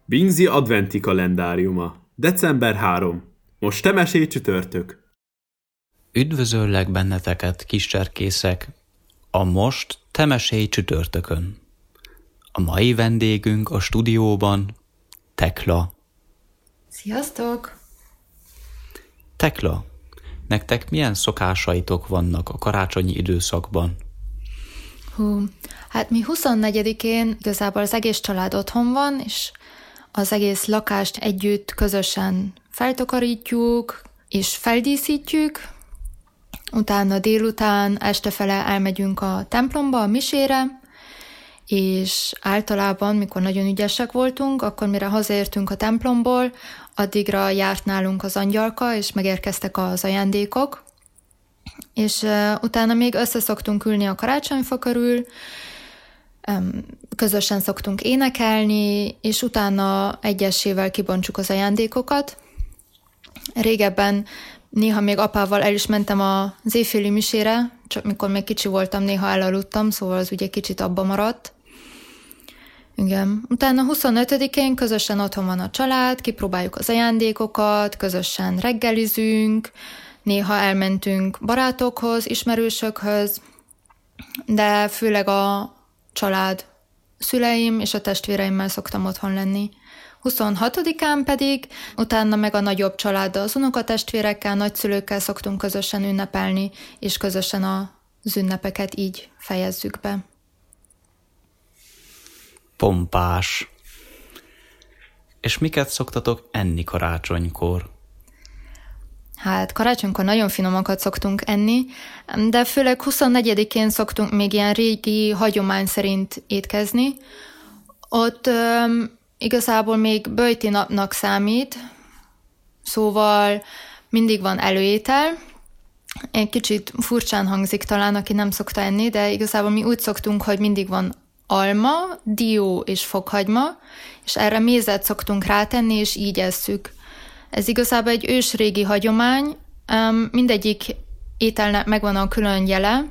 Bingzi adventi kalendáriuma. December 3. Most temesé csütörtök. Üdvözöllek benneteket, kis cserkészek, a most temesé csütörtökön. A mai vendégünk a stúdióban Tekla. Sziasztok! Tekla, nektek milyen szokásaitok vannak a karácsonyi időszakban? Hát mi 24-én igazából az egész család otthon van, és az egész lakást együtt közösen feltakarítjuk, és feldíszítjük. Utána délután, estefele elmegyünk a templomba, a misére, és általában, mikor nagyon ügyesek voltunk, akkor mire hazaértünk a templomból, addigra járt nálunk az angyalka, és megérkeztek az ajándékok, és utána még összeszoktunk ülni a karácsonyfa körül, közösen szoktunk énekelni, és utána egyesével kibontsuk az ajándékokat. Régebben néha még apával el is mentem az éjféli misére, csak mikor még kicsi voltam, néha elaludtam, szóval az ugye kicsit abba maradt. Igen. Utána 25-én közösen otthon van a család, kipróbáljuk az ajándékokat, közösen reggelizünk, néha elmentünk barátokhoz, ismerősökhöz, de főleg a család, szüleim és a testvéreimmel szoktam otthon lenni. 26-án pedig utána meg a nagyobb családdal, az unokatestvérekkel, nagyszülőkkel szoktunk közösen ünnepelni, és közösen az ünnepeket így fejezzük be. Pompás. És miket szoktatok enni karácsonykor? Hát karácsonykor nagyon finomakat szoktunk enni, de főleg 24-én szoktunk még ilyen régi hagyomány szerint étkezni. Ott igazából még böjti napnak számít, szóval mindig van előétel. Egy kicsit furcsán hangzik talán, aki nem szokta enni, de igazából mi úgy szoktunk, hogy mindig van alma, dió és fokhagyma, és erre mézet szoktunk rátenni, és így esszük. Ez igazából egy ősrégi hagyomány, mindegyik ételnek megvan a külön jele,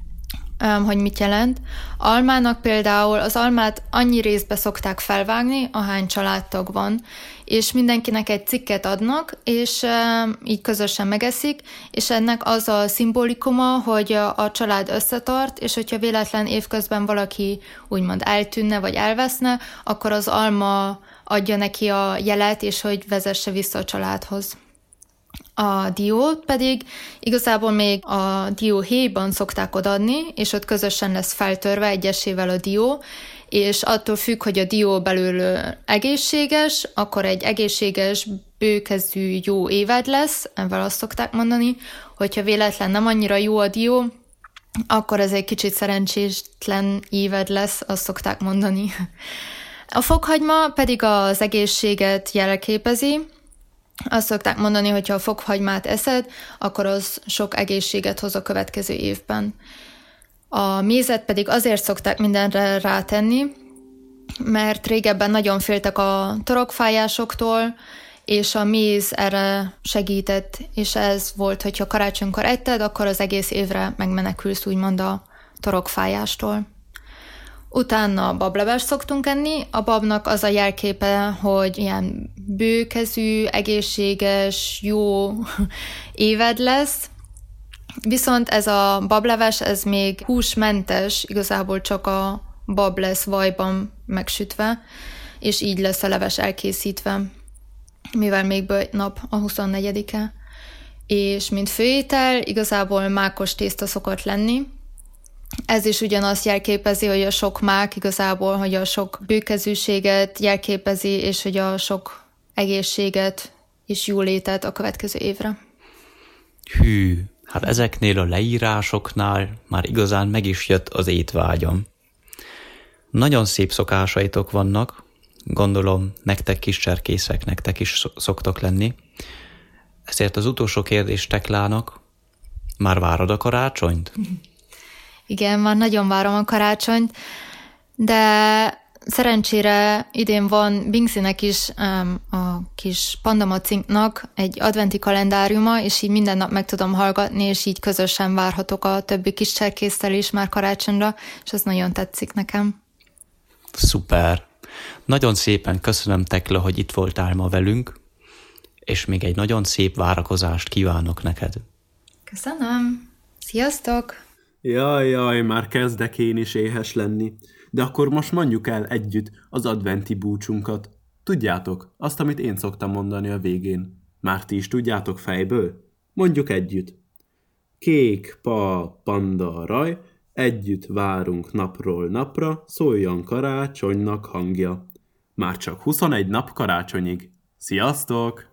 hogy mit jelent. Almának például az almát annyi részbe szokták felvágni, ahány családtag van, és mindenkinek egy cikket adnak, és így közösen megeszik, és ennek az a szimbolikuma, hogy a család összetart, és hogyha véletlen évközben valaki úgymond eltűnne, vagy elveszne, akkor az alma adja neki a jelet, és hogy vezesse vissza a családhoz. A diót pedig igazából még a dióhéjban szokták odaadni, és ott közösen lesz feltörve egyesével a dió, és attól függ, hogy a dió belül egészséges, akkor egy egészséges, bőkezű, jó éved lesz, ebben azt szokták mondani, hogyha véletlen nem annyira jó a dió, akkor ez egy kicsit szerencsétlen éved lesz, azt szokták mondani. A fokhagyma pedig az egészséget jelképezi. Azt szokták mondani, hogy ha a fokhagymát eszed, akkor az sok egészséget hoz a következő évben. A mézet pedig azért szokták mindenre rátenni, mert régebben nagyon féltek a torokfájásoktól, és a méz erre segített, és ez volt, hogyha karácsonykor etted, akkor az egész évre megmenekülsz úgymond a torokfájástól. Utána bablevest szoktunk enni. A babnak az a jelképe, hogy ilyen bőkezű, egészséges, jó éved lesz. Viszont ez a bableves, ez még húsmentes, igazából csak a bab lesz vajban megsütve, és így lesz a leves elkészítve, mivel még nap a 24-e. És mint főétel igazából mákos tészta szokott lenni. Ez is ugyanazt jelképezi, hogy a sok mák igazából, hogy a sok bőkezűséget jelképezi, és hogy a sok egészséget és jólétet a következő évre. Hű, hát ezeknél a leírásoknál már igazán meg is jött az étvágyam. Nagyon szép szokásaitok vannak, gondolom nektek kis cserkészek, nektek is szoktak lenni. Ezért az utolsó kérdés Teklának, már várod a karácsonyt? Igen, már nagyon várom a karácsonyt, de szerencsére idén van Bingsinek is, a kis Pandamacinknak egy adventi kalendáriuma, és így minden nap meg tudom hallgatni, és így közösen várhatok a többi kis cserkészszel is már karácsonyra, és ez nagyon tetszik nekem. Szuper! Nagyon szépen köszönöm, Tekla, hogy itt voltál ma velünk, és még egy nagyon szép várakozást kívánok neked. Köszönöm. Sziasztok! Jaj, már kezdek én is éhes lenni. De akkor most mondjuk el együtt az adventi búcsunkat. Tudjátok, azt, amit én szoktam mondani a végén. Már ti is tudjátok fejből? Mondjuk együtt. Kék, pa, panda, raj, együtt várunk napról napra, szóljon karácsonynak hangja. Már csak 21 nap karácsonyig. Sziasztok!